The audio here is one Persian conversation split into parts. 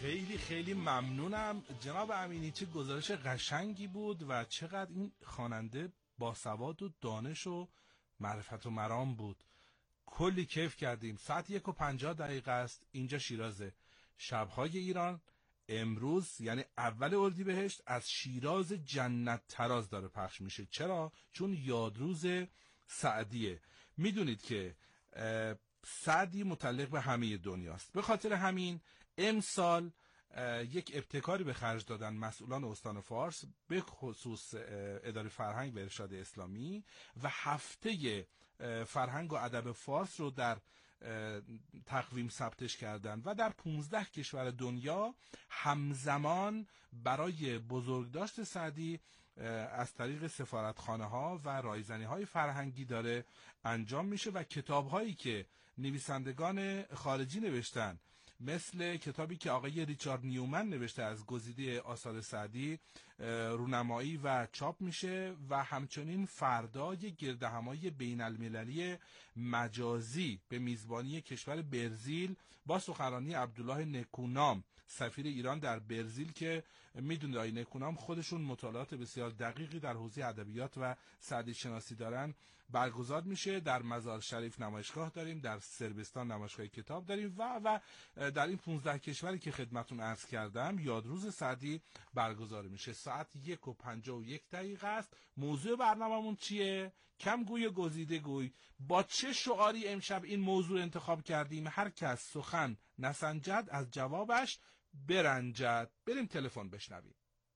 خیلی خیلی ممنونم جناب امینی، چه گزارش قشنگی بود و چقدر این خواننده باسواد و دانش و معرفت و مرام بود. کلی کیف کردیم. ساعت 1:50 است. اینجا شیرازه. شبهای ایران امروز یعنی اول اردیبهشت از شیراز جنت تراز داره پخش میشه. چرا؟ چون یادروز سعدیه. میدونید که سعدی متعلق به همه دنیاست. به خاطر همین امسال یک ابتکاری به خرج دادن مسئولان استان فارس به خصوص اداره فرهنگ و ارشاد اسلامی و هفته فرهنگ و ادب فارس رو در تقویم ثبتش کردن و در 15 کشور دنیا همزمان برای بزرگداشت سعدی از طریق سفارتخانه ها و رایزنی های فرهنگی داره انجام میشه و کتاب هایی که نویسندگان خارجی نوشتن، مثل کتابی که آقای ریچارد نیومن نوشته از گزیده آثار سعدی، رونمایی و چاپ میشه و همچنین فردا یک گردهمایی بین المللی مجازی به میزبانی کشور برزیل با سخنرانی عبدالله نکونام سفیر ایران در برزیل که میدونید آقای نکونام خودشون مطالعات بسیار دقیقی در حوزه ادبیات و سعدی شناسی دارن، برگزار میشه. در مزار شریف نمایشگاه داریم، در صربستان نمایشگاه کتاب داریم و در این 15 کشوری که خدمتون عرض کردم یادروز سعدی برگزار میشه. ساعت 1:51 است. موضوع برنامه‌مون چیه؟ کم گوی و گزیده گوی. با چه شعاری امشب این موضوع انتخاب کردیم؟ هر کس سخن نسنجد از جوابش برنجد. بریم تلفن بشنویم.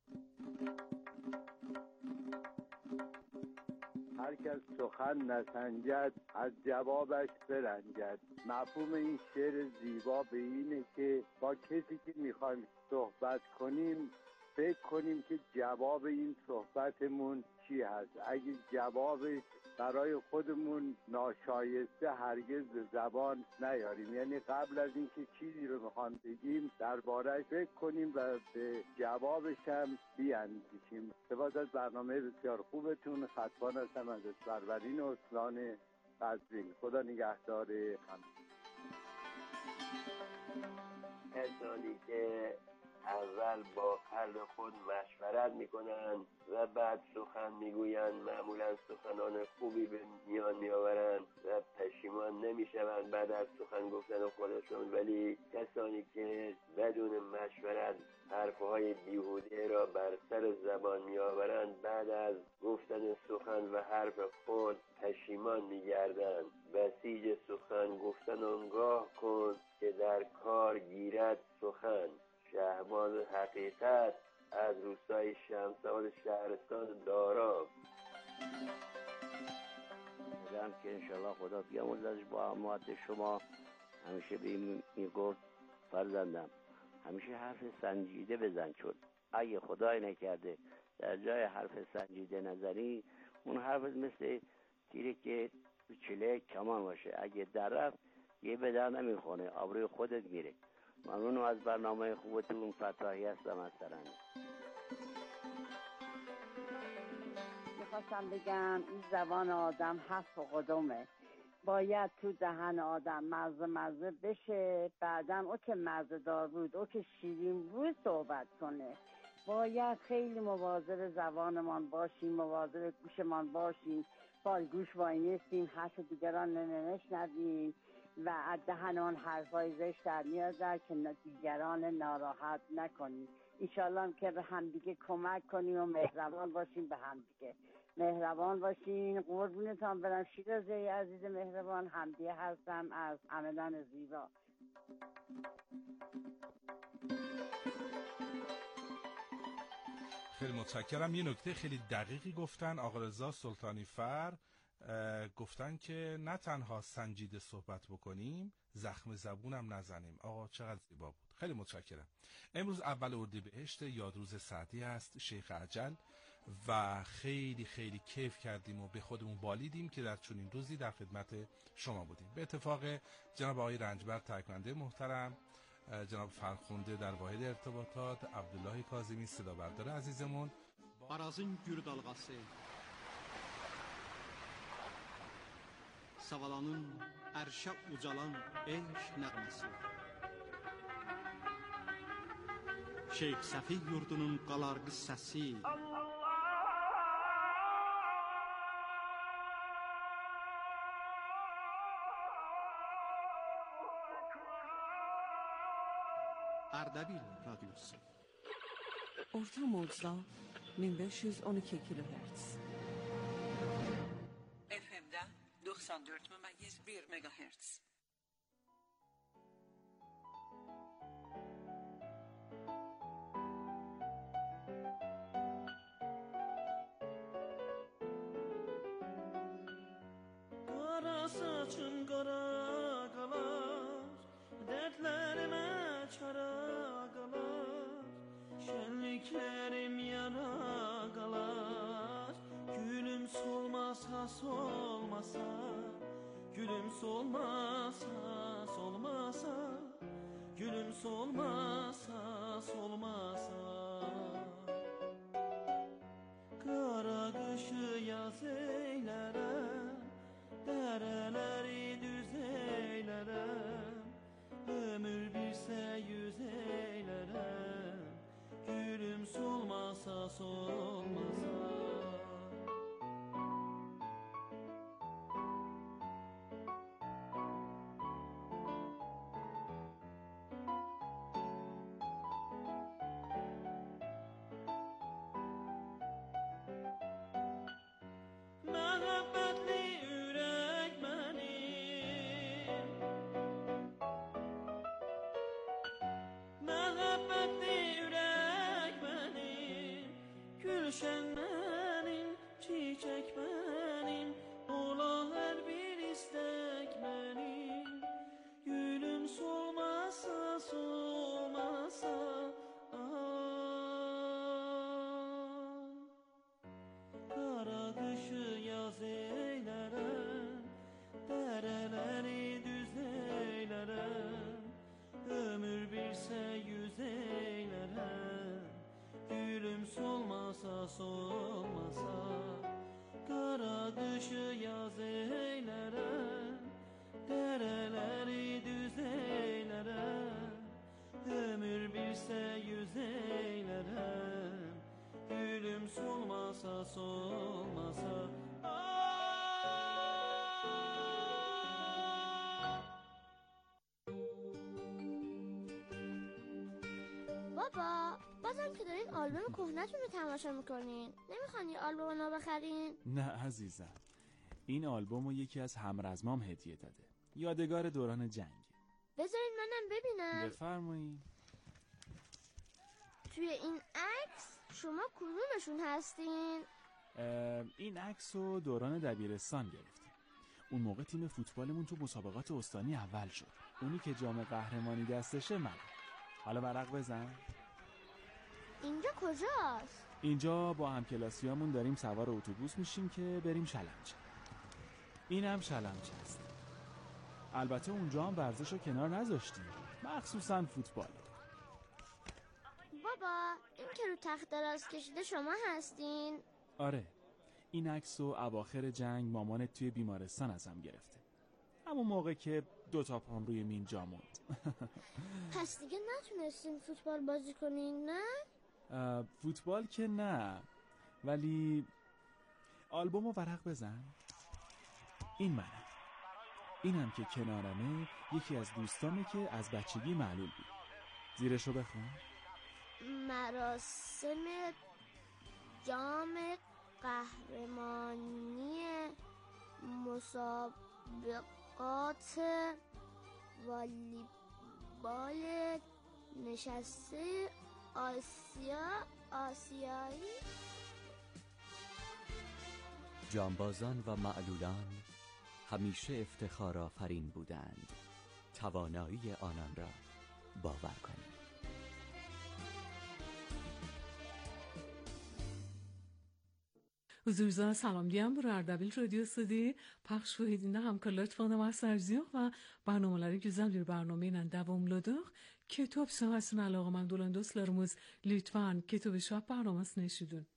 هر کس سخن نسنجد از جوابش برنجد. مفهوم این شعر زیبا به اینه که با کسی که میخوایم صحبت کنیم فکر کنیم که جواب این صحبتمون چی هست. اگه جوابش برای خودمون ناشایسته هرگز به زبان نیاریم، یعنی قبل از اینکه چیزی رو میخوام بگیم درباره‌اش فکر کنیم و به جوابش هم بیاندیشیم. سپاس از برنامه بسیار خوبتون. خطبان هستم از فروردین استان قزوین. خدا نگهدار همه. کسانی که اول با قلب خود مشورت میکنن و بعد سخن میگویند معمولا سخنان خوبی به میان میآورند و پشیمان نمیشوند بعد از سخن گفتن خودشون، ولی کسانی که بدون مشورت حرفهای بیهوده را بر سر زبان میآورند بعد از گفتن سخن و حرف خود پشیمان میگردند. بسیج سخن گفتن آنگاه کن که در کار گیرد سخن. شهباز حقیقت از روستای شمس‌آباد شهرستان دارا. بودم که انشالله خدا بیامرزش با اموات شما. همیشه به میگفت فرزندم همیشه حرف سنجیده بزن، چون اگه خدای نکرده در جای حرف سنجیده نزنی اون حرف مثل تیری که تو چله کمان باشه، اگه در رفت یه به در نمیخونه، آبروی خودت میره. ممنونم از برنامه خوبتون. فتاحی هستم از ترانه. میخواستم بگم این زبان آدم حرف و قدمه، باید تو دهن آدم مزه بشه، بعدم او که مزه دار بود او که شیرین بود صحبت کنه. باید خیلی مواظب زبانمان باشیم، مواظب گوشمان باشیم، با گوش وای نیستیم، حرف دیگران نشنویم و از دهنمان حرفای زشت در میاد که دیگران ناراحت نکنیم. انشالله که به همدیگه کمک کنیم و مهربان باشیم، به همدیگه مهربان باشین. قربونتان برم. شیرازی عزیز مهربان، حمدیه هستم از همدان زیبا. خیلی متشکرم. یه نکته خیلی دقیقی گفتن آقا رضا سلطانی فر، گفتن که نه تنها سنجیده صحبت بکنیم، زخم زبونم نزنیم. آقا چقدر زیبا بود. خیلی متشکرم. امروز اول اردیبهشت، یادروز سعدی است، شیخ عجل، و خیلی خیلی کیف کردیم و به خودمون بالیدیم که در چنین روزی در خدمت شما بودیم. به اتفاق جناب آقای رنجبر تایکوانده محترم، جناب فرخنده در واحد ارتباطات، عبدالله کاظمی صدا بردار عزیزمون، Arazın gür dalğası, Savalanın ərşə ucalan eşq nəğməsi. Şeyx Səfi yurdunun qalar qıssəsi. Ardabil radyosu. Orta Moğuzda 1512 kilohertz. FM'de 94,1 megahertz. Kara saçın kara kalar, dertlerime çara kalar, şenliklerim yara kalar. Gülüm solmasa solmasa, gülüm solmasa solmasa, gülüm solmasa solmasa. Kara kışı yaz eylerem, dereleri düz eylerem, ömür birse yüz eylerem, gülüm solmasa solmasa. Gülşen benim, çiçek benim, ola her bir istek benim. Gülüm solmasa solmasa, kara kışı yaz eylerem, dereleri düz eylerem, ömür birse yüz eylerem, gülüm solmasa solmasa. Kara kışı yaz eylerem, dereleri düz eylerem, ömür birse yüz eylerem, gülüm solmasa solmasa. بابا بازم که دارین آلبوم کهنه‌تون رو تماشا میکنین، نمیخوان یه آلبوم نو بخرین؟ نه عزیزم، این آلبوم رو یکی از همرزمام هدیه داده، یادگار دوران جنگ. بذارین منم ببینم. بفرمایید. توی این عکس شما کدومشون هستین؟ این عکس رو دوران دبیرستان گرفتیم. اون موقع تیم فوتبالمون تو مسابقات استانی اول شد. اونی که جام قهرمانی دستشه من. حالا ورق بزن. اینجا کجاست؟ اینجا با همکلاسیامون داریم سوار اتوبوس میشیم که بریم شلمچه. اینم شلمچه است. البته اونجا هم ورزش رو کنار نذاشتیم، مخصوصا فوتبال. بابا این که رو تخت دراز کشیده شما هستین؟ آره، این عکس رو اواخر جنگ مامانت توی بیمارستان ازم گرفته، همون موقع که 2 پام روی مین جا موند. پس دیگه نتونستین فوتبال بازی کنین نه؟ فوتبال که نه، ولی آلبومو ورق بزن. این منم. اینم که کنارمه یکی از دوستامه که از بچگی معلول بود. زیرشو بخون. مراسم جام قهرمانی مسابقات والیبال نشسته آسیایی. جانبازان و معلولان همیشه افتخار آفرین بودند. توانایی آنان را باور کنید. حضور سلام diyem bu Ardabil Radyosu'da paylaş edildiğinde hamkarlarla مسرزیو و برنامه‌لری güzel bir برنامه‌yle devamladık. Kitap sanatına alaqaman olan dostlarımız lütfen Kitab-ı Şah برنامه‌sini eşidin.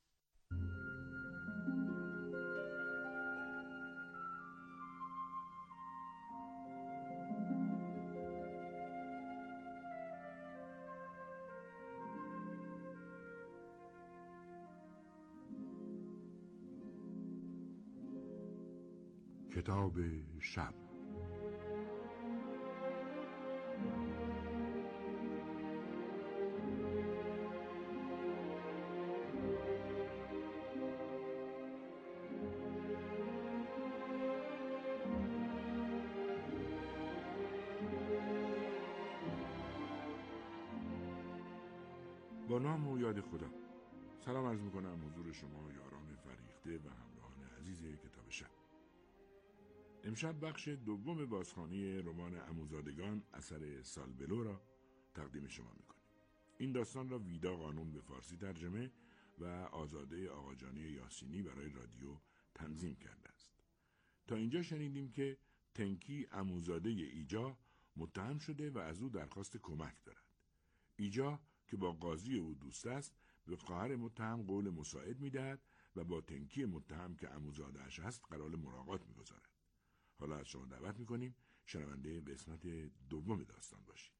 کتاب شب. با نام و یاد خدا. سلام عرض میکنم حضور شما یاران فریخته و همراهان عزیز کتاب شب. امشب بخش دوم بازخوانی رمان عموزادگان اثر سالبلو را تقدیم شما میکنیم. این داستان را ویدا قانون به فارسی ترجمه و آزاده آقاجانی یاسینی برای رادیو تنظیم کرده است. تا اینجا شنیدیم که تنکی عموزاده ایجا متهم شده و از او درخواست کمک دارد. ایجا که با قاضی او دوست است به خواهر متهم قول مساعد میدهد و با تنکی متهم که عموزاده اش است قرار ملاقات میگذارد. حالا از شما دعوت میکنیم شنونده قسمت دوم داستان باشید.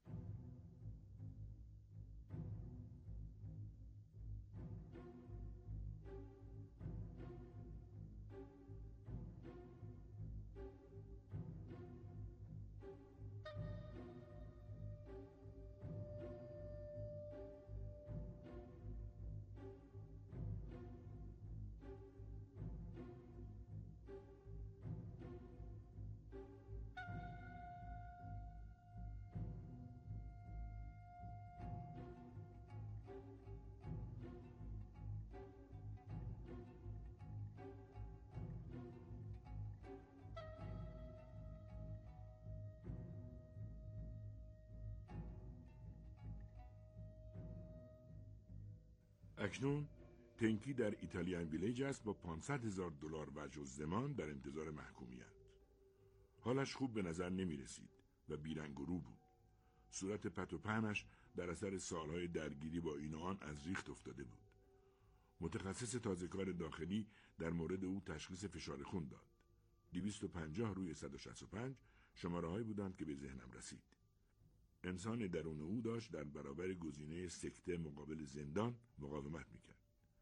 اکنون تنکی در ایتالیان ویلیج است با $500,000 وجه الزمان در انتظار محکومیت. حالش خوب به نظر نمی رسید و بیرنگ و رو بود. صورت پت و پهنش در اثر سالهای درگیری با این و آن از ریخت افتاده بود. متخصص تازه‌کار داخلی در مورد او تشخیص فشار خون داد. 250 روی 165 شماره‌هایی بودند که به ذهنم رسید. انسان درون او داشت در برابر گزینه سکته مقابل زندان مقاومت میکرد.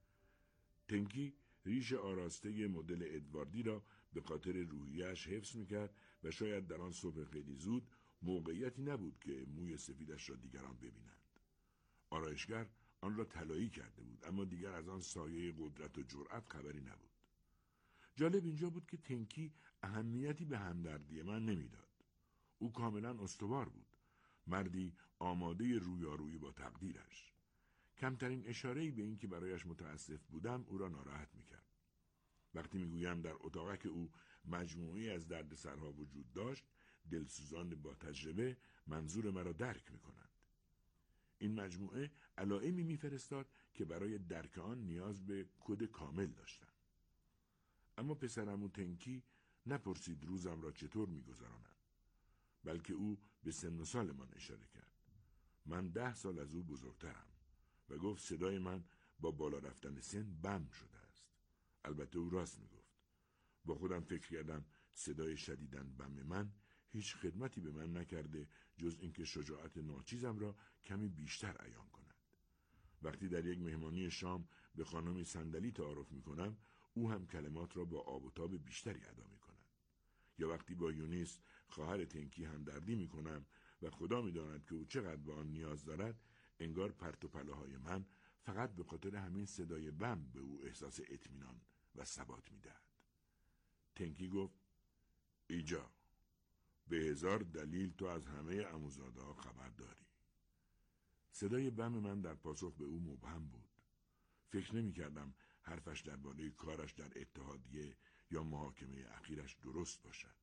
تنکی ریش آراسته مدل ادواردی را به خاطر روحیه‌اش حفظ میکرد و شاید در آن صبح خیلی زود موقعیتی نبود که موی سفیدش را دیگران ببینند. آرایشگر آن را طلایی کرده بود اما دیگر از آن سایه قدرت و جرأت خبری نبود. جالب اینجا بود که تنکی اهمیتی به همدردی من نمیداد. او کاملا استوار بود. مردی آماده رویارویی با تقدیرش. کمترین اشاره‌ای به این که برایش متاسف بودم او را ناراحت میکرد. وقتی میگویم در اتاقک او مجموعی از دردسرها وجود داشت، دلسوزان با تجربه منظور مرا درک میکنند. این مجموعه علائمی میفرستاد که برای درک آن نیاز به کد کامل داشتم. اما پسرعمو تنکی نپرسید روزم را چطور میگذرانم، بلکه او به سن و سال من اشاره کرد. من 10 سال از او بزرگترم و گفت صدای من با بالا رفتن سن بم شده است. البته او راست میگفت. با خودم فکر کردم صدای شدیداً بم من هیچ خدمتی به من نکرده جز اینکه شجاعت ناچیزم را کمی بیشتر عیان کند. وقتی در یک مهمانی شام به خانمی صندلی تعارف میکنم، او هم کلمات را با آب و تاب بیشتری ادا میکند. یا وقتی با یونیس خواهر تنکی همدردی میکنم و خدا میداند که او چقدر به آن نیاز دارد، انگار پرت و پلاهای من فقط به خاطر همین صدای بم به او احساس اطمینان و ثبات میدهد. تنکی گفت ایجا، به 1000 دلیل تو از همه عموزاده ها خبر داری. صدای بم من در پاسخ به او مبهم بود. فکر نمی کردم حرفش درباره کارش در اتحادیه یا محاکمه اخیرش درست باشد.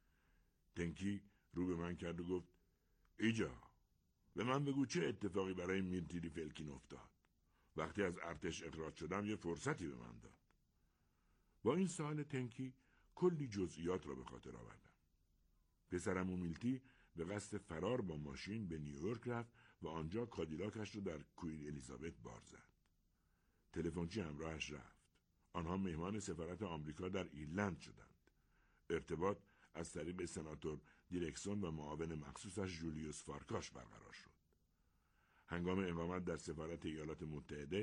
تنکی رو به من کرد و گفت ایجا، به من بگو چه اتفاقی برای میرتیری فلکین افتاد. وقتی از ارتش اخراج شدم یه فرصتی به من داد. با این سوال تنکی کلی جزئیات را به خاطر آوردم. پسرعمو میلتی به قصد فرار با ماشین به نیویورک رفت و آنجا کادیلاکش رو در کوین الیزابت بار زد. تلفنچی همراهش رفت. آنها مهمان سفارت آمریکا در ایرلند شدند. ارتباط از طریق سناتور دیرکسون و معاون مخصوصش جولیوس فارکاش برقرار شد. هنگام اقامت در سفارت ایالات متحده،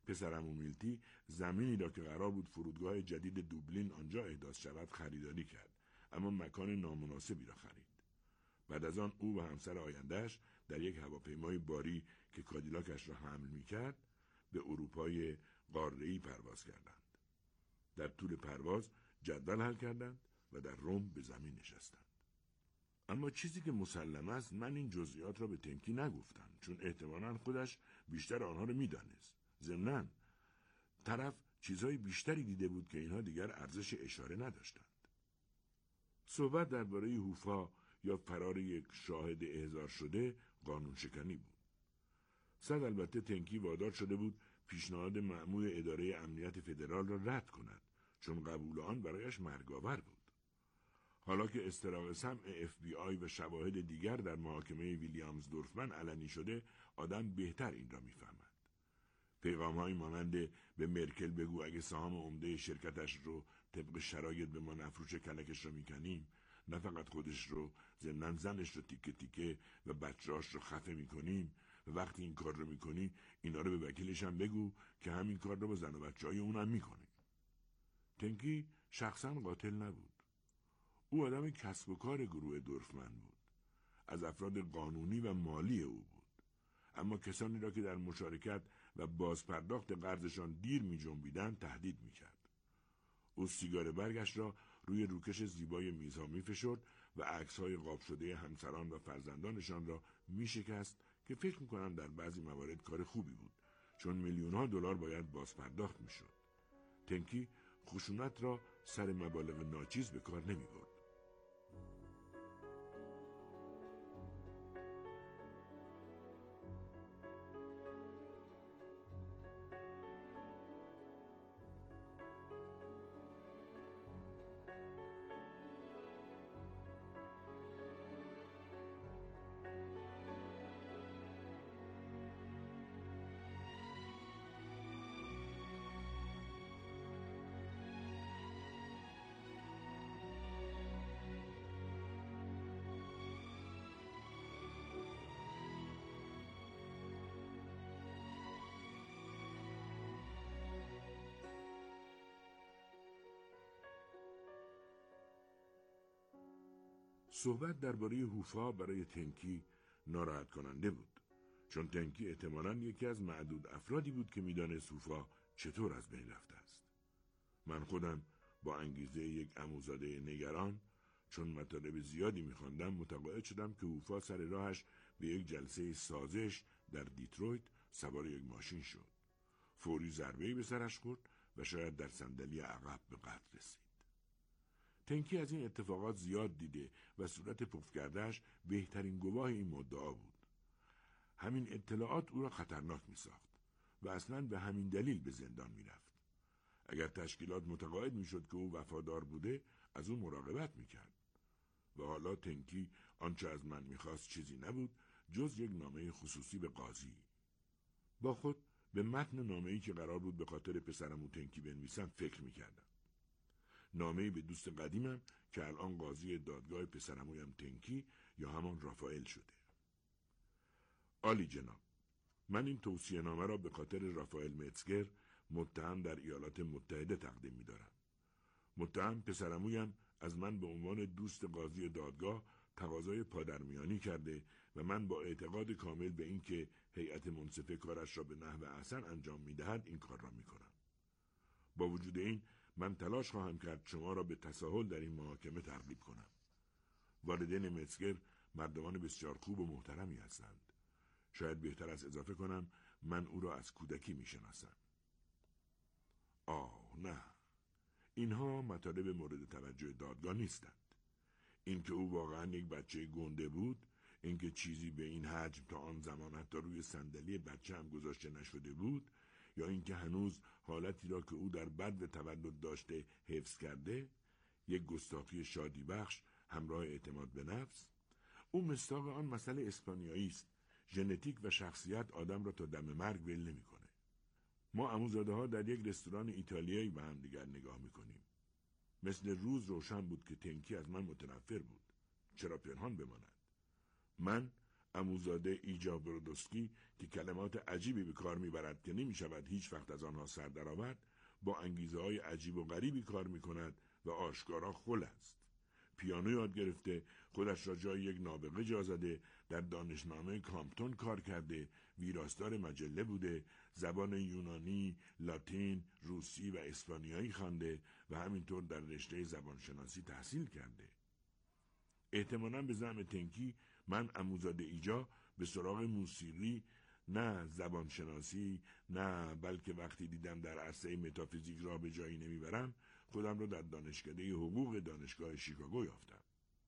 پسرعمو میلتی زمینی را که قرار بود فرودگاه جدید دوبلین آنجا احداث شود خریداری کرد، اما مکان نامناسبی را خرید. بعد از آن او و همسر آیندهش در یک هواپیمای باری که کادیلاکش را حمل می‌کرد به اروپای قاره‌ای پرواز کردند. در طول پرواز جدول حل کردند و در روم به زمین نشستند. اما چیزی که مسلم است، من این جزئیات را به تنکی نگفتم، چون احتمالاً خودش بیشتر آنها را می‌دانست. ضمناً طرف چیزهای بیشتری دیده بود که اینها دیگر ارزش اشاره نداشتند. صحبت درباره هوفا یا فرار یک شاهد احضار شده قانون شکنی بود. صد البته تنکی وادار شده بود پیشنهاد مأمور اداره امنیت فدرال را رد کند، چون قبول آن برایش مرگاور بود. حالا که استراق سمع FBI و شواهد دیگر در محاکمه ویلیامز دورفمن علنی شده، آدم بهتر این را میفهمد. پیغام‌هایی مانند به مرکل بگو اگه سهام عمده شرکتش رو طبق شرایط به ما نفروش کلکش رو میکنیم، نه فقط خودش رو، ضمناً زنش رو تیکه تیکه و بچه‌هاش رو خفه میکنیم، و وقتی این کار رو میکنی اینا رو به وکیلش هم بگو که همین کار رو با زن و بچه‌های اونم میکنه. تنکی شخصاً قاتل نبود. او آدم کسب و کار گروه دورفمن بود. از افراد قانونی و مالی او بود. اما کسانی را که در مشارکت و بازپرداخت قرضشان دیر می جنبیدند تهدید می کرد. او سیگار برگش را روی روکش زیبای میزها می فشرد و عکس‌های قاب شده همسران و فرزندانشان را می شکست که فکر می کنم در بعضی موارد کار خوبی بود، چون میلیون‌ها دلار باید بازپرداخت می شد. تنکی خشونت را سر مبالغ ناچیز به کار نمی برد. صحبت درباره هوفا برای تنکی ناراحت کننده بود، چون تنکی احتمالاً یکی از معدود افرادی بود که میدانست هوفا چطور از بین رفته است. من خودم با انگیزه یک عموزاده نگران، چون مطالب زیادی می‌خواندم، متقاعد شدم که هوفا سر راهش به یک جلسه سازش در دیترویت سوار یک ماشین شد. فوری ضربه‌ای به سرش خورد و شاید در صندلی عقب به قتل رسید. تنکی از این اتفاقات زیاد دیده و صورت پف کردهش بهترین گواه این مدعا بود. همین اطلاعات او را خطرناک می ساخت و اصلاً به همین دلیل به زندان می رفت. اگر تشکیلات متقاعد می شد که او وفادار بوده، از او مراقبت می کرد. و حالا تنکی آنچه از من می خواست چیزی نبود جز یک نامه خصوصی به قاضی. با خود به متن نامه‌ای که قرار بود به خاطر پسرمو تنکی بنویسم فکر می کردم. نامه‌ای به دوست قدیمم که الان قاضی دادگاه پسرعمویم تنکی یا همان رافائل شده. عالی جناب، من این توصیه نامه را به خاطر رافائل متزگر متهم در ایالات متحده تقدیم می‌دارم. متهم پسرعمویم از من به عنوان دوست قاضی دادگاه تقاضای پادرمیانی کرده و من با اعتقاد کامل به این که هیئت منصفه کارش را به نحو احسن انجام می‌دهد این کار را می‌کنم. با وجود این من تلاش خواهم کرد شما را به تساهل در این محاکمه ترغیب کنم. والدین متزگر مردمان بسیار خوب و محترمی هستند. شاید بهتر از اضافه کنم من او را از کودکی میشناسم. نه، اینها مطالب مورد توجه دادگاه نیستند. اینکه او واقعا یک بچه گنده بود، اینکه چیزی به این حجم تا آن زمان حتی روی صندلی بچه هم گذاشته نشده بود، یا اینکه هنوز حالتی را که او در بدو تولد داشته حفظ کرده، یک گستاخی شادی بخش همراه اعتماد به نفس، او مصداق آن مسئله اسپانیایی است. ژنتیک و شخصیت آدم را تا دم مرگ ول نمی‌کنه. ما عموزاده‌ها در یک رستوران ایتالیایی به هم دیگر نگاه می‌کنیم. مثل روز روشن بود که تنکی از من متنفر بود. چرا پنهان بماند؟ من عموزاده ایجا برودوسکی که کلمات عجیبی به کار میبرد که نمیشود هیچ وقت از آنها سر درآورد، با انگیزه های عجیب و غریبی کار میکند و آشکارا خل است. پیانو یاد گرفته، خودش را جای یک نابغه جا زده، در دانشنامه کامپتون کار کرده، ویراستار مجله بوده، زبان یونانی، لاتین، روسی و اسپانیایی خوانده و همینطور در رشته زبانشناسی تحصیل کرده. احتمالاً به زعم تنکی من عموزاده ایجا به سراغ موسیقی، نه زبانشناسی، نه بلکه وقتی دیدم در عرصه متافیزیک را به جایی نمیبرم، خودم را در دانشکده حقوق دانشگاه شیکاگو یافتم.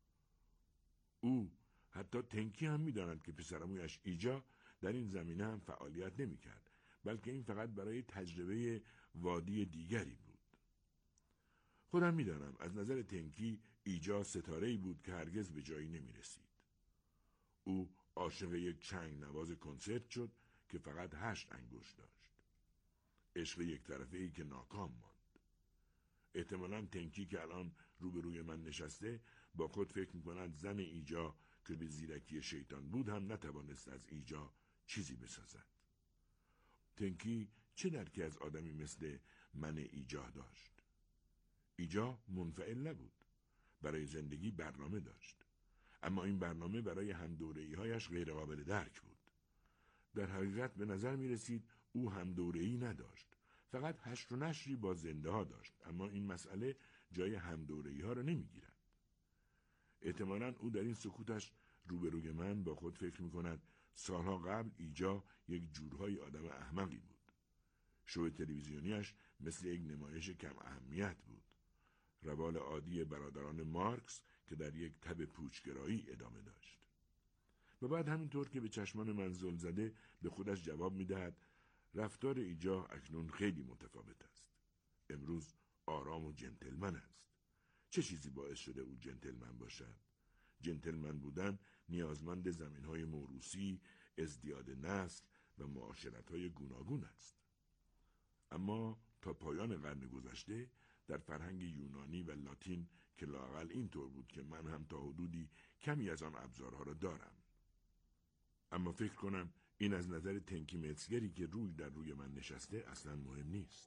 او حتی تنکی هم میداند که پسرعمویش ایجا در این زمینه هم فعالیت نمیکرد، بلکه این فقط برای تجربه وادی دیگری بود. خودم میدانم از نظر تنکی ایجا ستاره‌ای بود که هرگز به جایی نمیرسید. او عاشق یک چنگ نواز کنسرت شد که فقط 8 انگشت داشت. عشق یک طرفه‌ای که ناکام ماند. احتمالاً تنکی که الان روبروی من نشسته با خود فکر می‌کند زن ایجا که به زیرکی شیطان بود هم نتوانست از ایجا چیزی بسازد. تنکی چه درکی از آدمی مثل من ایجا داشت؟ ایجا منفعل نبود. برای زندگی برنامه داشت. اما این برنامه برای همدوره‌ای‌هایش غیر قابل درک بود. در حقیقت به نظر می رسید او همدوره‌ای نداشت. فقط هشت و نشری با زنده ها داشت. اما این مسئله جای همدوره‌ای‌ها را نمی گیرد. احتمالاً او در این سکوتش روبروی من با خود فکر می کند سالها قبل ایجا یک جورهای آدم احمقی بود. شو تلویزیونیش مثل یک نمایش کم اهمیت بود. روال عادی برادران مارکس که در یک تب پوچگرایی ادامه داشت. و بعد همینطور که به چشمان من زل زده به خودش جواب می‌دهد رفتار ایجا اکنون خیلی متفاوت است. امروز آرام و جنتلمن است. چه چیزی باعث شده او جنتلمن باشد؟ جنتلمن بودن نیازمند زمین‌های موروثی، ازدیاد نسل و معاشرت‌های گوناگون است. اما تا پایان قرن گذشته در فرهنگ یونانی و لاتین که لااقل اینطور بود که من هم تا حدودی کمی از آن ابزارها را دارم. اما فکر کنم این از نظر تنکی متزگری که روی در روی من نشسته اصلا مهم نیست.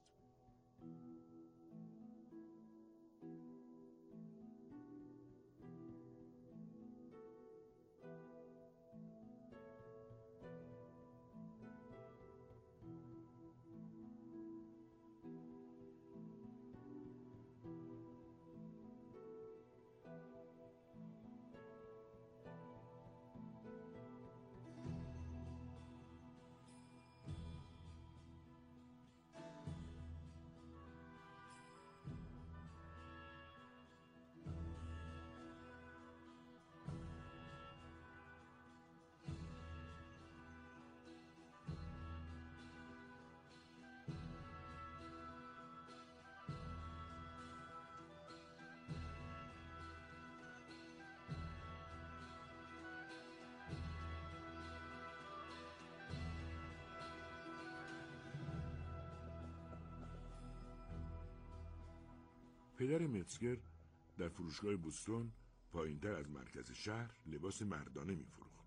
پدر متزگر در فروشگاه بوستون پایینتر از مرکز شهر لباس مردانه می‌فروخت.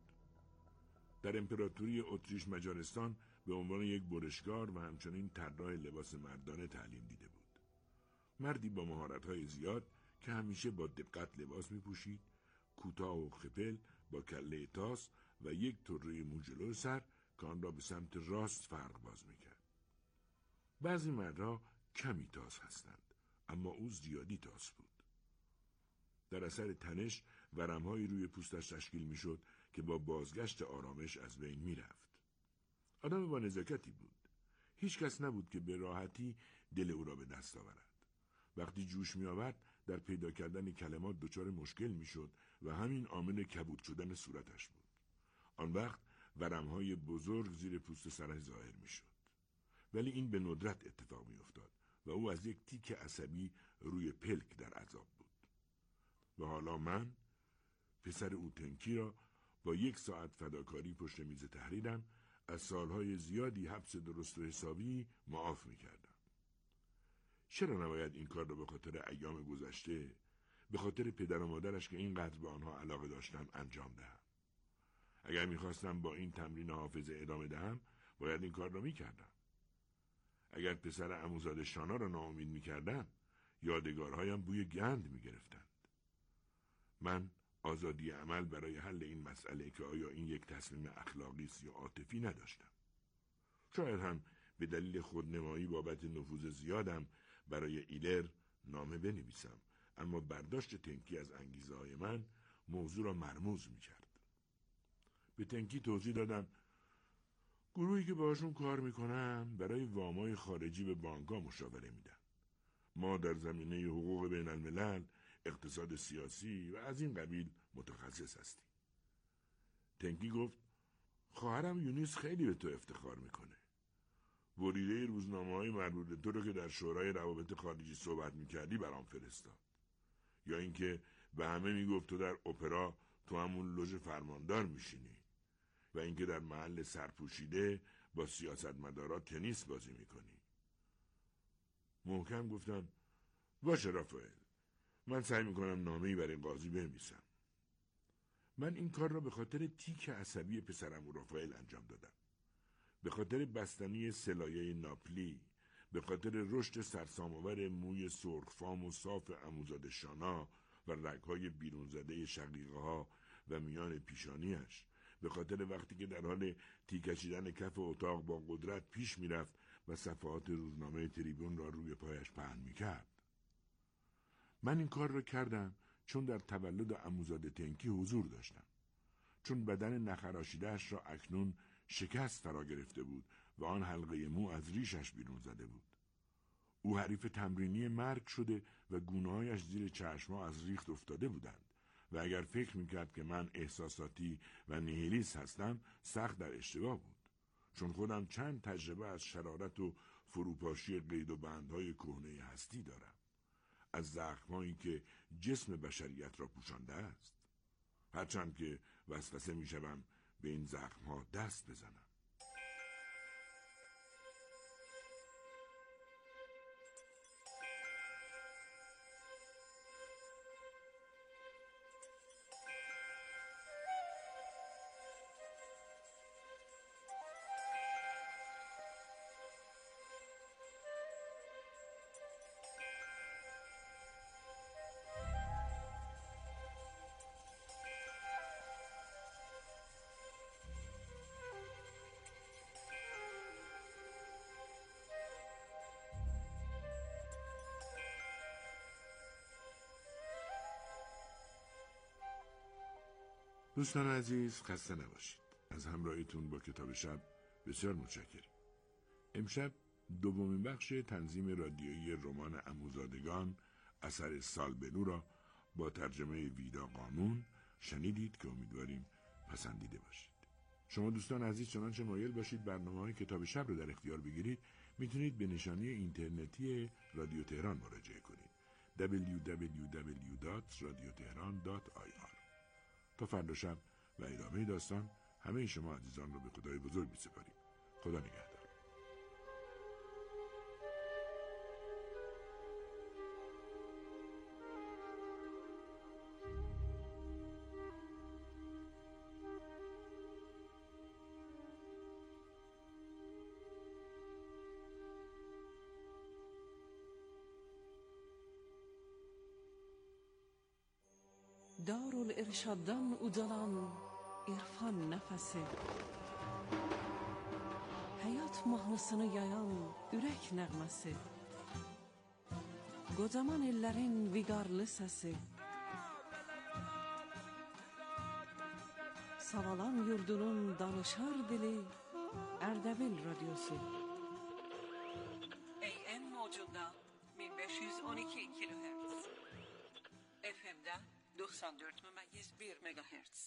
در امپراتوری اتریش مجارستان به عنوان یک برشکار و همچنین طراح لباس مردانه تعلیم دیده بود. مردی با مهارت‌های زیاد که همیشه با دقت لباس می‌پوشید، کوتاه و خپل با کله تاس و یک طره مو جلوی سر که آن را به سمت راست فرق باز می‌کرد. بعضی مردها کمی تاس هستند. اما او زیادی تاس بود. در اثر تنش ورم‌هایی روی پوستش تشکیل می‌شد که با بازگشت آرامش از بین می‌رفت. آدم با نزاکتی بود. هیچ کس نبود که به راحتی دل او را به دست آورد. وقتی جوش می‌آورد در پیدا کردن کلمات دچار مشکل می‌شد و همین عامل کبود شدن صورتش بود. آن وقت ورم‌های بزرگ زیر پوست سرش ظاهر می‌شد. ولی این به ندرت اتفاق می‌افتاد. و او از یک تیک عصبی روی پلک در عذاب بود. و حالا من پسر او تنکی را با 1 ساعت فداکاری پشت میز تحریرم از سالهای زیادی حبس درست و حسابی معاف می‌کردم. چرا نباید این کار را به خاطر ایام گذشته، به خاطر پدر و مادرش که اینقدر به آنها علاقه داشتم انجام دهم؟ اگر میخواستم با این تمرین حافظه ادامه دهم باید این کار را میکردم. اگر پسر عموزاده شانا را ناامید میکردم یادگارهایم بوی گند میگرفتند. من آزادی عمل برای حل این مسئله که آیا این یک تصمیم اخلاقی است یا عاطفی نداشتم. شاید هم به دلیل خودنمایی بابت نفوذ زیادم برای ایلر نامه بنویسم، اما برداشت تنکی از انگیزه‌های من موضوع را مرموز میکرد. به تنکی توضیح دادم گروهی که باشون کار میکنم برای وامای خارجی به بانک‌ها مشاوره میدن. ما در زمینه حقوق بین الملل، اقتصاد سیاسی و از این قبیل متخصص هستیم. تنکی گفت خواهرم یونیس خیلی به تو افتخار میکنه. وریده روزنامه‌های مربوط به تو رو که در شورای روابط خارجی صحبت میکردی برام فرستاد. یا اینکه به همه میگفت تو در اپرا تو همون لوژ فرماندار میشینی و اینکه در محل سرپوشیده با سیاستمدارا تنیس بازی میکنی. محکم گفتم باشه رافائل، من سعی میکنم نامه‌ای برای قاضی بنویسم. من این کار را به خاطر تیک عصبی پسرم و رافائل انجام دادم. به خاطر بستنی سلایه ناپلی، به خاطر رشد سرسام‌آور موی سرخفام و صاف عموزاده شانا و رگ‌های بیرون زده شقیقه‌ها و میان پیشانیش، به خاطر وقتی که در حال تیکشیدن کف اتاق با قدرت پیش میرفت و صفحات روزنامه تریبون را روی پایش پهن میکرد. من این کار را کردم چون در تولد عموزاده تنکی حضور داشتم، چون بدن نخراشیده‌اش را اکنون شکست فرا گرفته بود و آن حلقه مو از ریشش بیرون زده بود. او حریف تمرینی مرگ شده و گونه‌هایش زیر چشم‌ها از ریخت افتاده بودند و اگر فکر میکرد که من احساساتی و نیهیلیست هستم سخت در اشتباه بود، چون خودم چند تجربه از شرارت و فروپاشی قید و بندهای کهنه هستی دارم، از زخم‌هایی که جسم بشریت را پوشانده است، هرچند که وسوسه میشوم به این زخم‌ها دست بزنم. دوستان عزیز خسته نباشید. از همراهیتون با کتاب شب بسیار متشکرم. امشب دومین بخش تنظیم رادیویی رمان عموزادگان اثر سالبنو را با ترجمه ویدا قانون شنیدید که امیدواریم پسندیده باشید. شما دوستان عزیز چنانچه مایل باشید برنامه‌های کتاب شب رو در اختیار بگیرید میتونید به نشانی اینترنتی رادیو تهران مراجعه کنید www.radiotehran.ir. تا فردا شب و ادامه داستان همه شما عزیزان رو به خدای بزرگ می‌سپاریم. خدا نگهدار. Darul-Irshaddan udalan irfan nefesi, hayat mahnısını yayan ürək nəğməsi, qocaman ellərin viqarlı səsi, Savalan yurdunun danışar dili Ərdəbil radyosu. AM mavcunda 1512 kilohertz, FM'de 94,1 megahertz.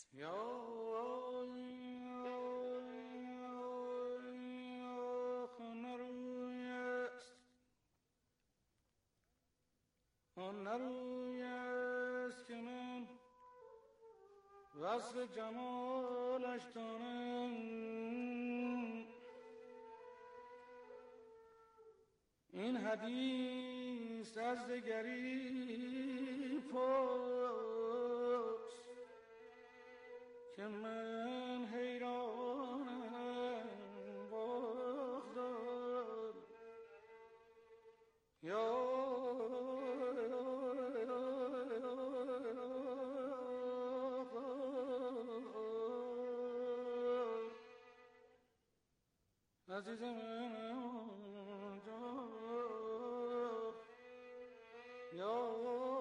وصف جمالش دانم این حدیث از دگری پرس که من عزیز من آنجا یا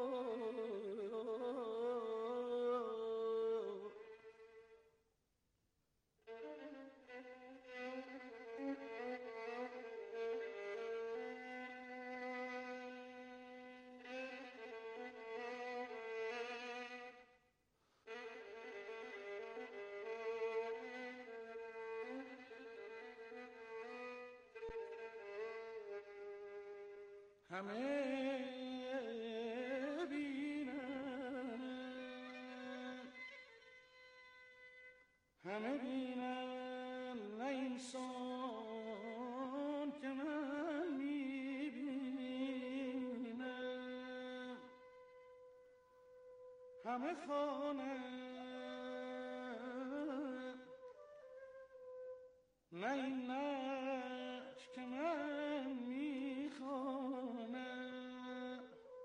همه بینن نه انسان که من میبینم، همه خوانن نه این نقش که من میخوانم.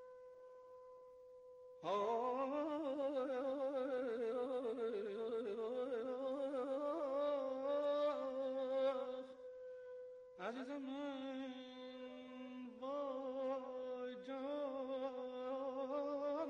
عزیزم من وای جان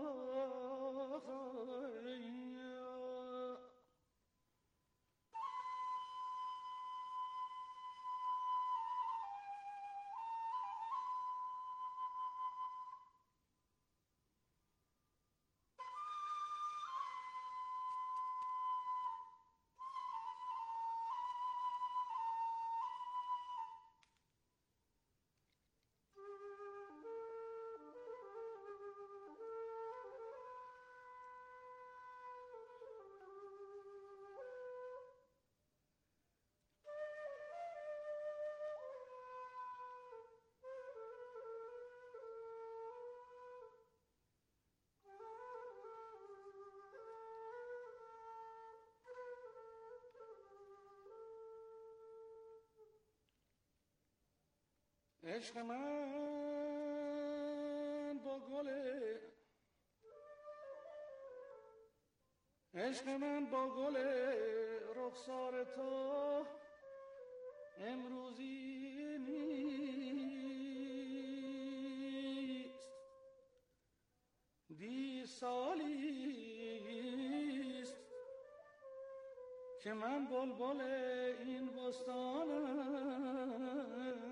عشق من با گله، عشق من با گل رخسار تو امروزی نیست، دی سالیست که من بلبل این بستانم.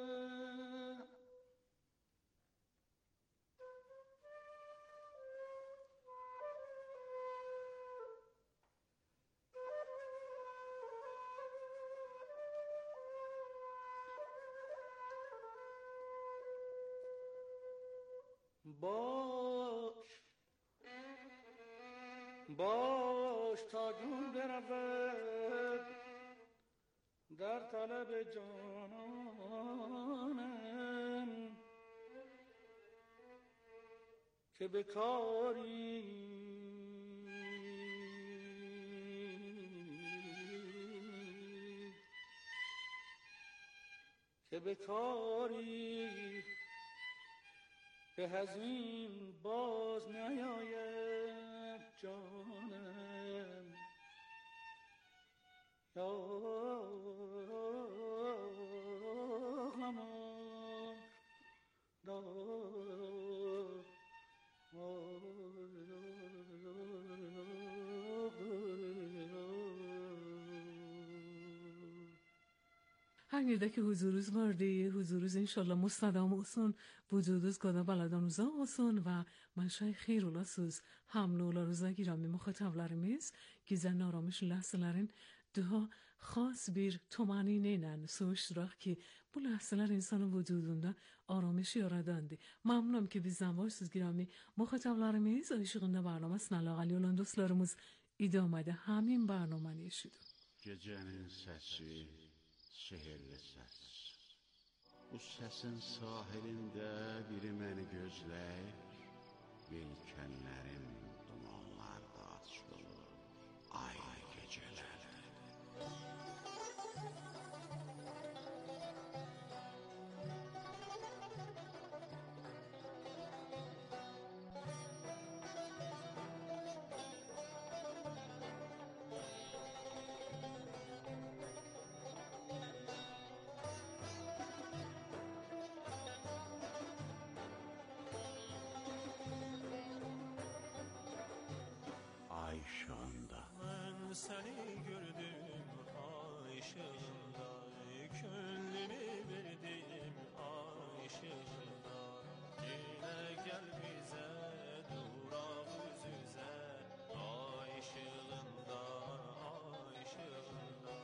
باش تا جون برود در طلب جانانم، که بکاری به هزین باز نیاید جانم. یا غمان Hangi ki huzurunuz vardı, huzurunuz inşallah mustadam olsun, vücudunuz kadar baladanıza olsun ve manşay xeyir olasınız. Hamdollarınıza girami muhatablarımız, güzel aramış lahzelerin daha خاص bir tumanine soğuşturak ki bu lahzeler insanın vücudunda aramış yaradandı. Memnunum ki bizden varsınız girami muhatablarımız. Aşığında barnamasına lağali olan dostlarımız idamede همین برنامه نشید. Gecenin sesi sehirli ses. Bu səsin sahilində biri məni gözləyir. Yelkənlərim dumanlarda açılır ay gecələrdə. seni gördüm aşığında, gönlümü verdim aşığında. Yine gel bize durak yüzüze, aşığında aşığında.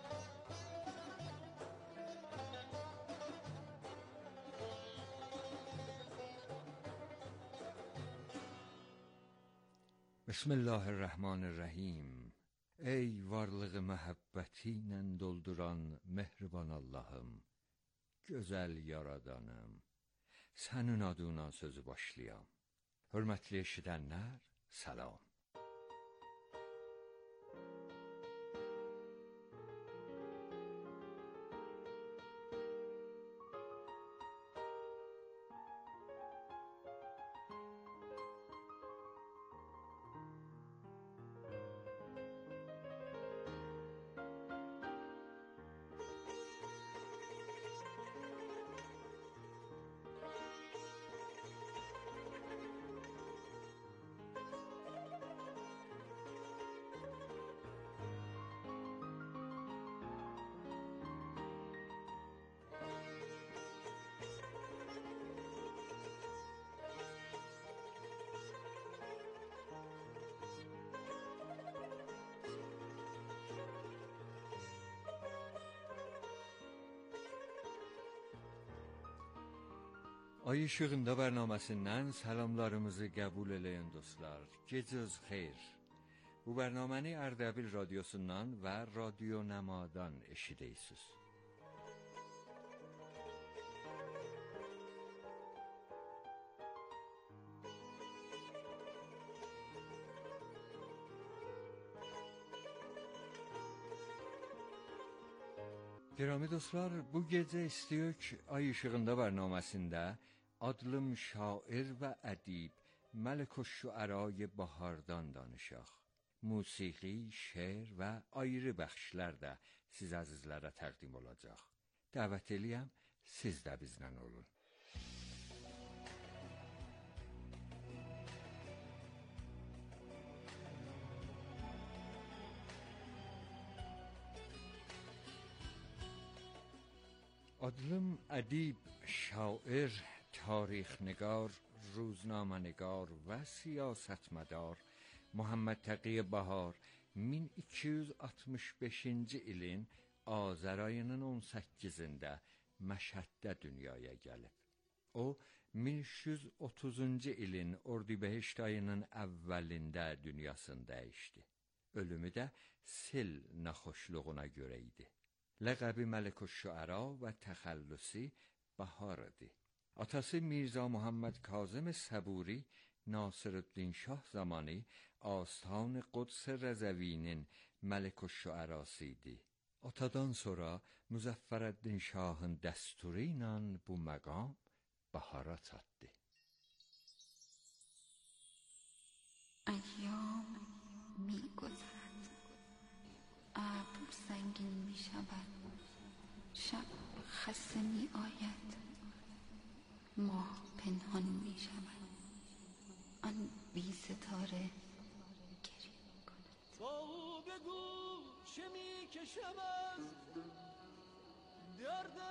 Bismillahirrahmanirrahim. Ey varlığı məhəbbətinlə dolduran mehriban Allahım, gözəl yaradanım, sənin adına sözü başlayam. Hörmətli eşidənlər, salam. Ay İşığında bərnaməsindən salamlarımızı qəbul eləyən dostlar, gecəniz xeyir. Bu bərnaməni Ərdəbil radiosundan və Radio Nəmadan eşidirsiniz. Gərami dostlar, bu gecə istəyək Ay İşığında bərnaməsində adlım şair və ədib Məliküşşüərای Bahardan danışaq. Musiqi, şeir və ayrı bəxşlər də siz əzizlərə təqdim olacaq. Dəvət eləyəm, siz də bizlə olun. adlım ədib, şair, tarixnگار، روزنامه‌نگار و سیاستمدار Muhammed Təqiyə Bahar 1265-ci ilin Azər ayının 18-də Məşhəddə dünyaya gəlib. O 1330-cu ilin Ordibehişt ayının əvvəlində dünyasını dəyişdi. Ölümü də sil naxoşluğuna görə idi. Ləqəbi Məliküşşüəra və təxəllüsü Bahar idi. Atası Mirzə Muhammed Kazım Səburi Nasirüddin Şah zamanı Astan Quds Rəzəvinin Məliküşşüərası idi. Atadan sonra Müzəffərəddin Şahın dəsturu ilə bu məqam Bahara çatdı. ایام می گذرد، ابر سنگین می شود، شب خسته می آید، ماه پنهان می شود، آن بی ستاره گریه می کند. تو بگو چه می کشم از درد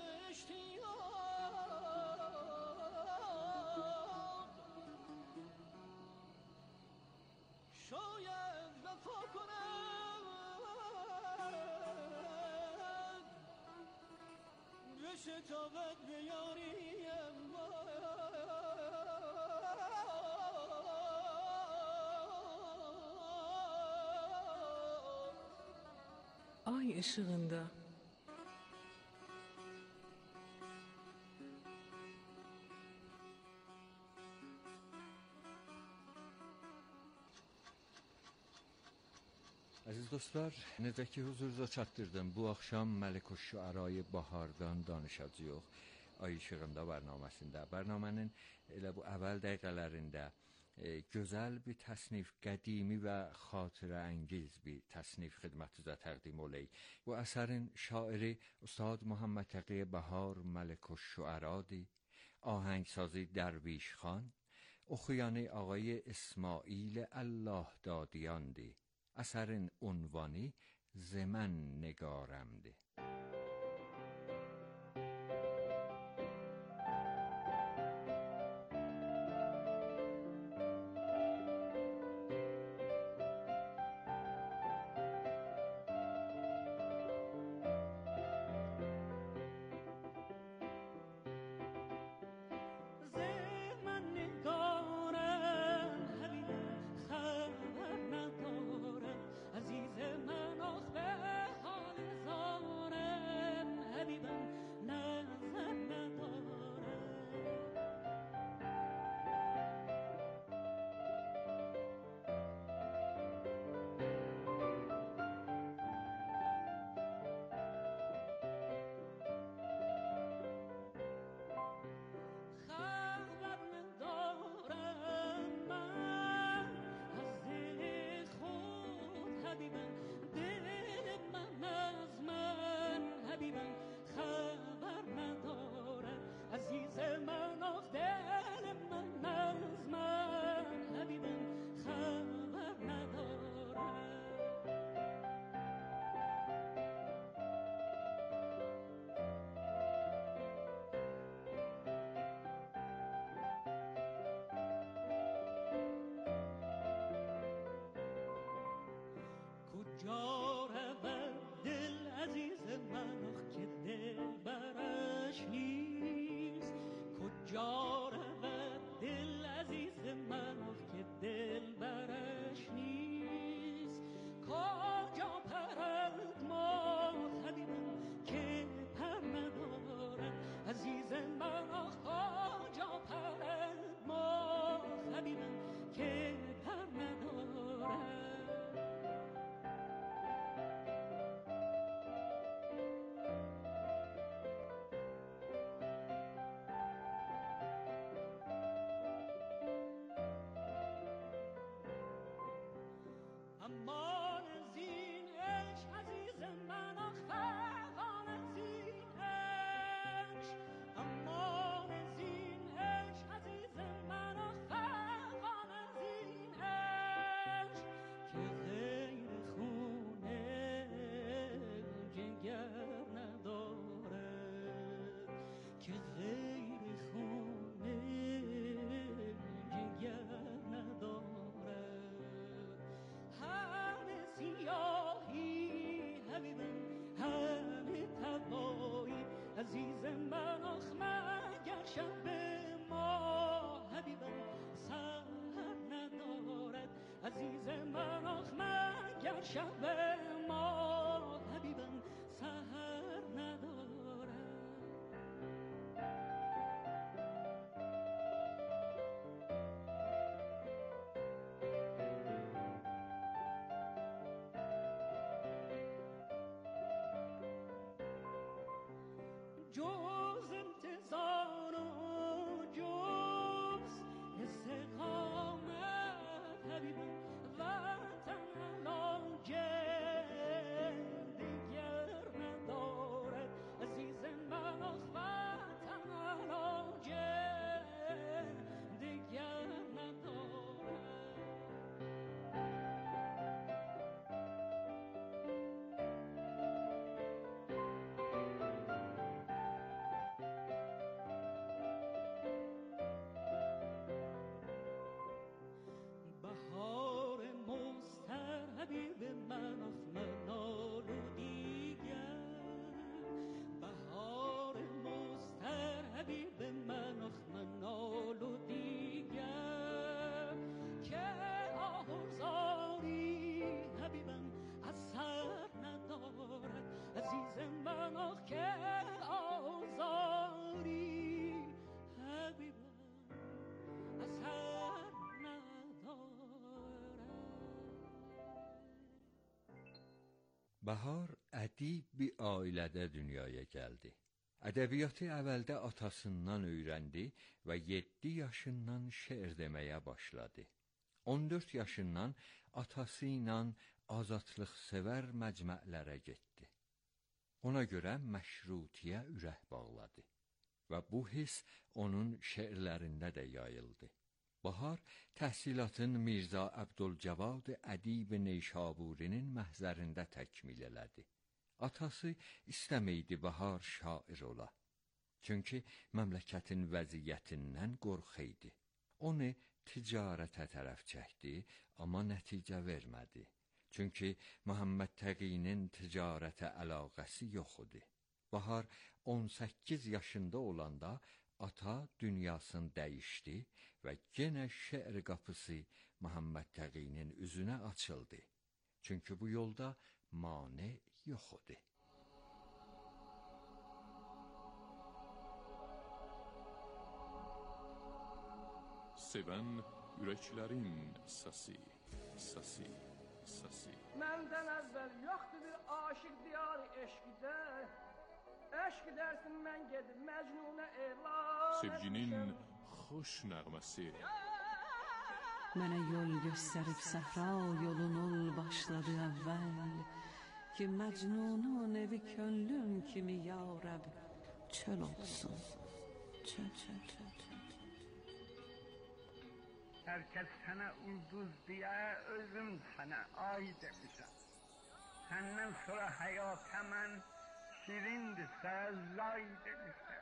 اشتیاق، شاید وفا کنم بشتابد به یاریم. Ay ışığında. Əziz dostlar, necə ki huzurunuza çatdırdım, bu axşam Məliküşşüərای Bahardan danışacağıq. Ay işığında bərnaməsində. Bərnamənin elə bu əvvəl dəqiqələrində gözəl bir təsnif, qədimi və xatirəəngiz bir təsnif xidmətinizə təqdim olay. Bu əsərin şairi Ustad Muhammed Təqiyə Bahar Məliküşşüəradır. آهنگسازی درویش خان، oxuyanı آقای اسماعیل الله دادیاندی. Əsərin ünvanı Zemən Negarəmdir. Bahar ədib bir ailədə dünyaya gəldi. Ədəbiyyatı əvvəldə atasından öyrəndi və 7 yaşından şeir deməyə başladı. 14 yaşından atası ilə azadlıqsevər məcmələrə getdi. Ona görə məşrutiyə ürək bağladı və bu his onun şeirlərində də yayıldı. Bahar təhsilatın Mirza Abdülcavad ədib Neyshaburinin məhzərində təkmil elədi. Atası istəməydi Bahar şair ola. Çünki məmləkətin vəziyyətindən qorxuydu. Onu ticarətə tərəf çəkdi, amma nəticə vermədi. Çünki Muhammed Təqinin ticarətə əlaqəsi yox idi. Bahar 18 yaşında olanda ata dünyasını dəyişdi və yenə şeir qapısı Muhammed Təqinin üzünə açıldı. Çünki bu yolda mane yox idi. Sevən ürəklərin səsi, səsi, səsi. Məndən əvvəl yoxdur bir aşiq diyarı eşqidə. Eşq dersin mən gedib Məcnunə elan. Sevginin xoş nəğməsi. Mənə yol göstərib səhra yolunu başladı əvvəl. Ki Məcnunun evi könlüm kimi ya Rəb çöl olsun. Çöl, çöl, çöl, çöl. Hər kəs sənə ulduz deyə özüm sənə ay demişəm. Səndən sonra həyata mən şirindirsə zay demişəm.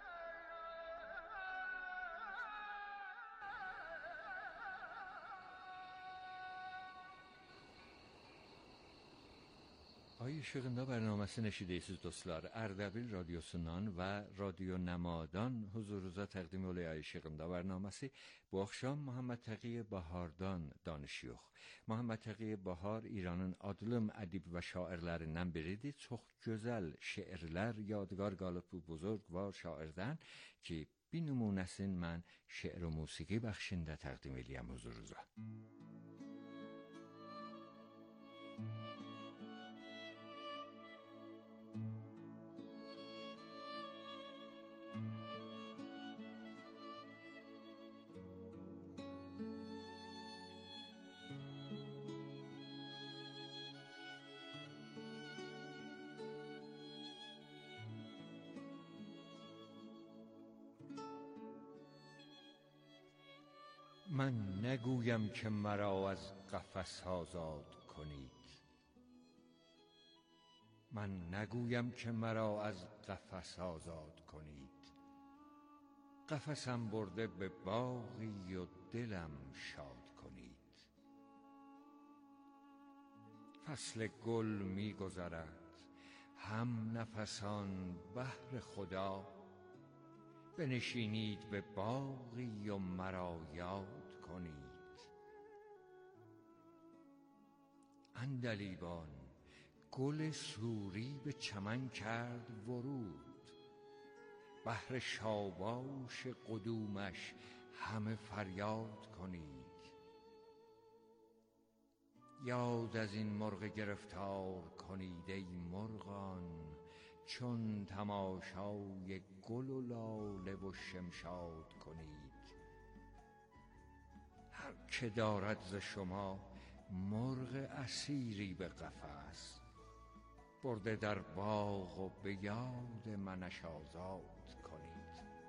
Ay işığında bərnaməsini eşidirsiniz dostlar. Ərdəbil radiosundan və Radio Nəmadan huzurunuza təqdim oluyor Ay işığında bərnaməsi. Bu axşam Muhammed Təqi Bahardan danışıyoruz. Muhammed Təqi Bahar İranın adlım ədib və şairlərindən biridir. Çox gözəl şeirlər yadgar qalıb bu buzurgvar şairdən ki, bir nümunəsini mən şeir və musiqi bəxşində təqdim edəyəm huzurunuza. من نگویم که مرا از قفس آزاد کنید. من نگویم که مرا از قفس آزاد کنید. قفسم برده به باغی و دلم شاد کنید. فصل گل می گذرد هم نفسان بهر خدا. بنشینید به باغی و مرا یاد کنید. عندلیبان گل سوری به چمن کرد ورود. بهر شاباش قدومش همه فریاد کنید. یاد از این مرغ گرفتار کنید ای مرغان. چون تماشای گل و لاله و شمشاد کنید. هر که دارد ز شما مرغ اسیری به قفس. برده در باغ و به یاد منش آزاد کنید.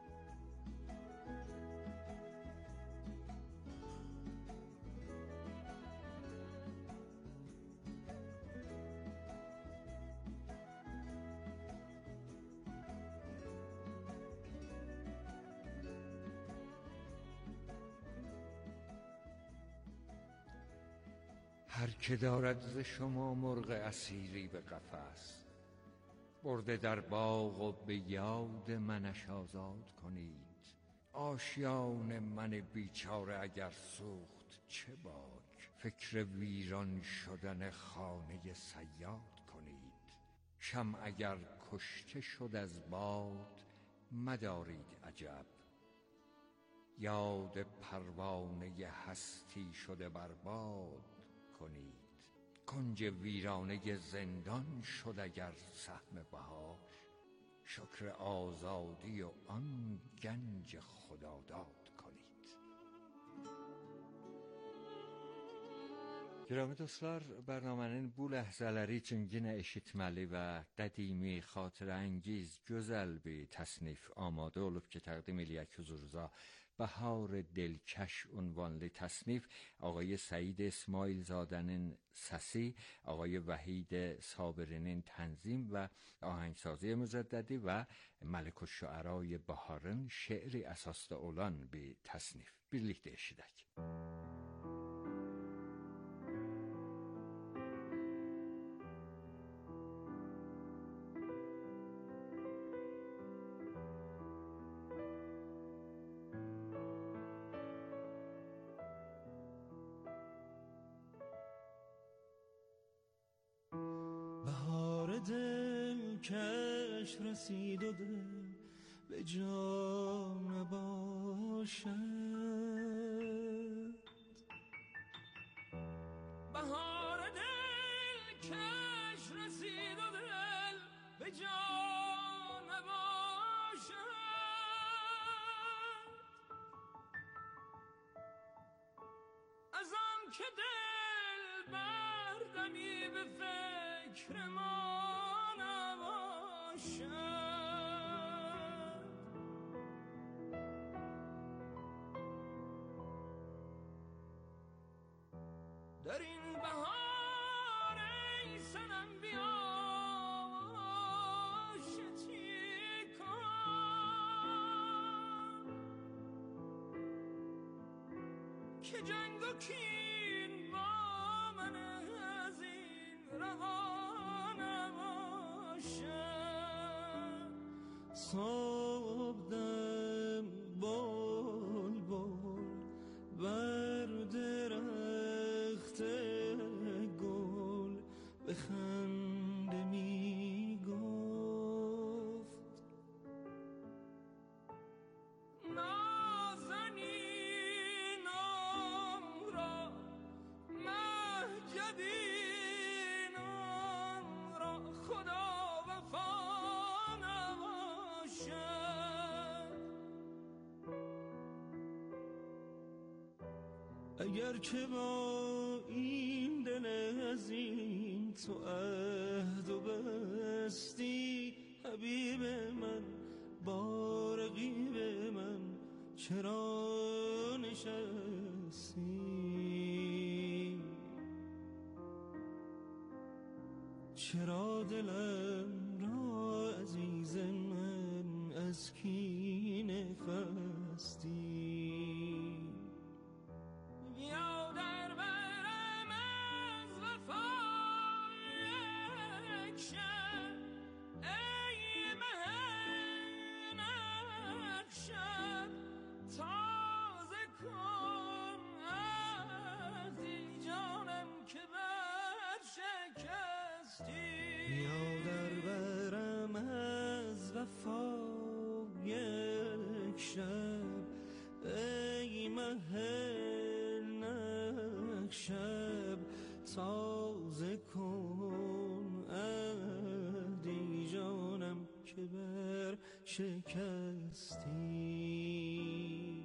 هر که دارد ز شما مرغ اسیری به قفس. برده در باغ و به یاد منش آزاد کنید. آشیان من بیچاره اگر سوخت چه باک. فکر ویران شدن خانه صیاد کنید. شمع اگر کشته شد از باد مدارید عجب. یاد پروانه هستی شده برباد کنید. کنج ویرانه زندان شد اگر سهم بهاش. شکر آزادی و آن گنج خداداد کنید. Girəmi dostlar, bərnamənin bu ləhzələri üçün yenə eşitməli və qədimi, xatirəngiz, gözəl bir təsnif amadə olub ki, təqdim eləyək huzurunuza. Bahar دلکش عنوانlı təsnif آقای سعید اسماعیل زادənin səsi, آقای وحید صابرinin tənzim və ahəngsazi mücəddədi və Məliküşşüərای Baharın şeiri əsasda olan bir təsnif. Birlikdə eşidək. دلکش رسید و دل به جا نباشد. بهار دلکش رسید و دل به جا نباشد. از آن که دل بردمی به فکر ما در این بهار ای صنم بیا شتی کن که جنگ و کین با من از این رها نباشد. صبح دم بال بال بر درخت گل به خنده می گفت نازنینان را مهجبینان را خدا وفا نباشد. اگر که با این دل عظیم تو عهد و بستی حبیب من با رقیب من چرا نشستی؟ چرا دلم را عزیز من از کینه خستی؟ بیا در برم از وفا یک شب ای مه نقشب تازه کن عهدی جانم که برشکستی. بیا در برم از وفا یک شب ای مه شب تازه کن عهدی جانم که بر شکستی.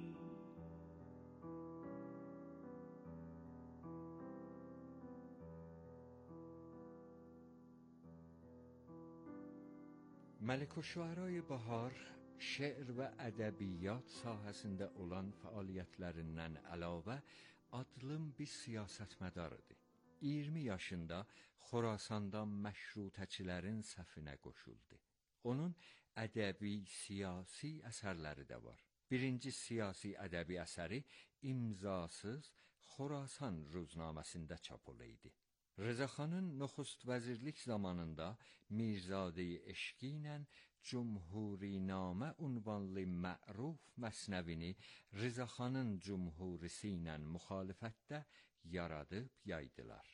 Məliküşşüərای Bahar şeir və ədəbiyyat sahəsində olan fəaliyyətlərindən əlavə adlım bir siyasətmədarıdır. 20 yaşında Xorasandan məşrutəçilərin səfinə qoşuldu. Onun ədəbi, siyasi əsərləri də var. Birinci siyasi ədəbi əsəri imzasız Xorasan ruznaməsində çap olundu. Rəzaxanın nüxust vəzirlik zamanında Mirzade-i Eşqi ilə Cumhurinamə ünvanlı məruf məsnəvini Rəzaxanın Cumhurisi ilə müxalifətdə yaradıb yaydılar.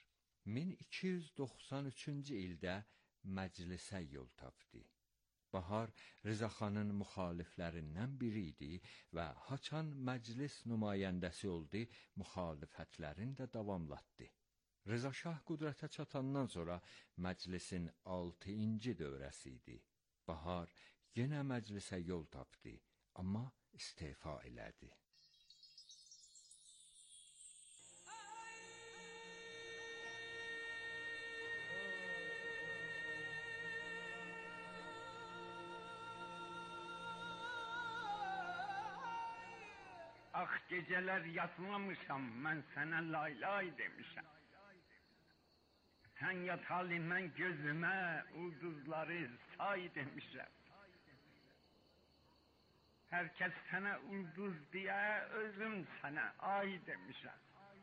1293-cü ildə məclisə yol tapdı. Bahar Rəzaxanın müxaliflərindən biri idi və haçan məclis nümayəndəsi oldu, müxalifətlərini də davamlatdı. Rəza Şah qüdrətə çatandan sonra məclisin 6-cı dövrəsi idi. Bahar yenə məclisə yol tapdı, amma istefa elədi. Ax geceler yatmamışam, mən sənə lay lay demişəm. Sən yatalı mən gözümə ulduzları say demişəm. Herkes sənə ulduz diye, özüm sənə ay demişəm.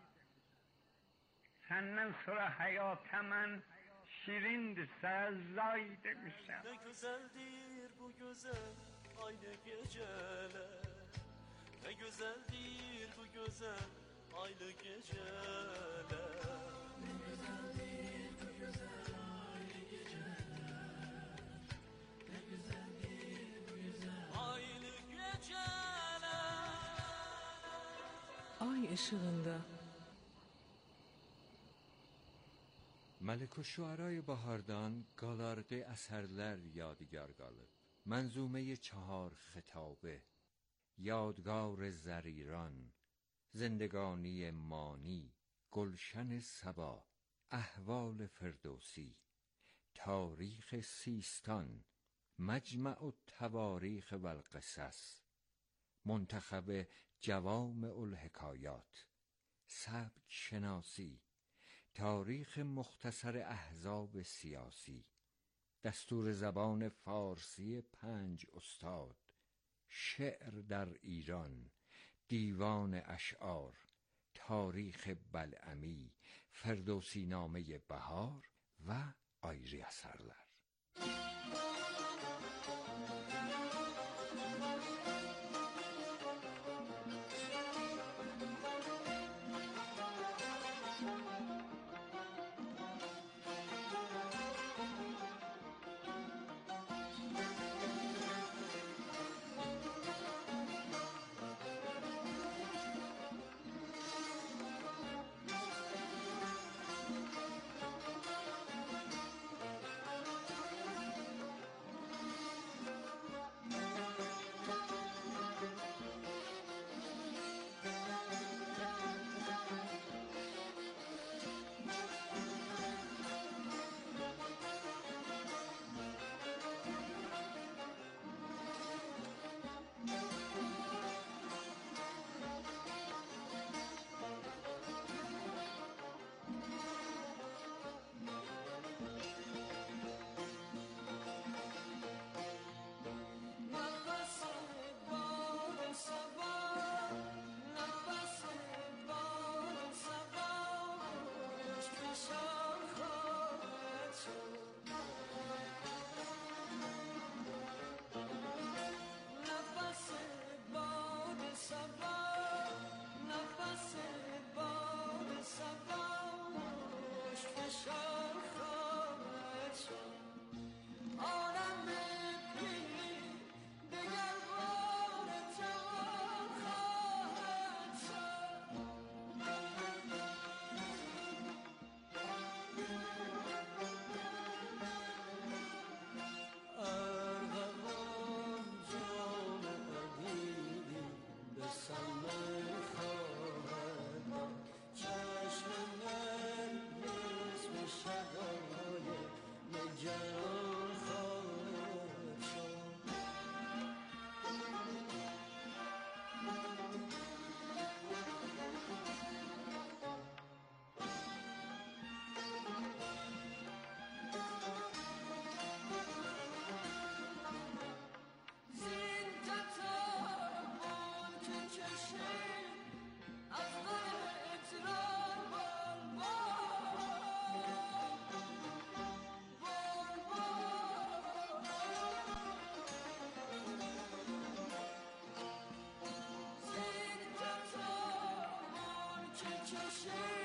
Səndən sonra həyata mən şirindirsə zay demişəm. Ne güzeldir bu güzel aynı geceler. Ne güzeldir bu güzel aynı geceler. Ne güzeldir bu güzel aynı geceler. Ne güzeldir bu güzel aynı geceler. Ay ışığında ملک الشعرای بهاردان گالارده اثرler یادگار qalıb. منظومه 4 خطابه، یادگار زریران، زندگانی مانی، گلشن صبا، احوال فردوسی، تاریخ سیستان، مجمع التواریخ و القصص، منتخب جوامع الحکایات، سبک شناسی، تاریخ مختصر احزاب سیاسی، دستور زبان فارسی 5 استاد، شعر در ایران، دیوان اشعار، تاریخ بلعمی، فردوسی نامه بهار و آیری اثرler. چشم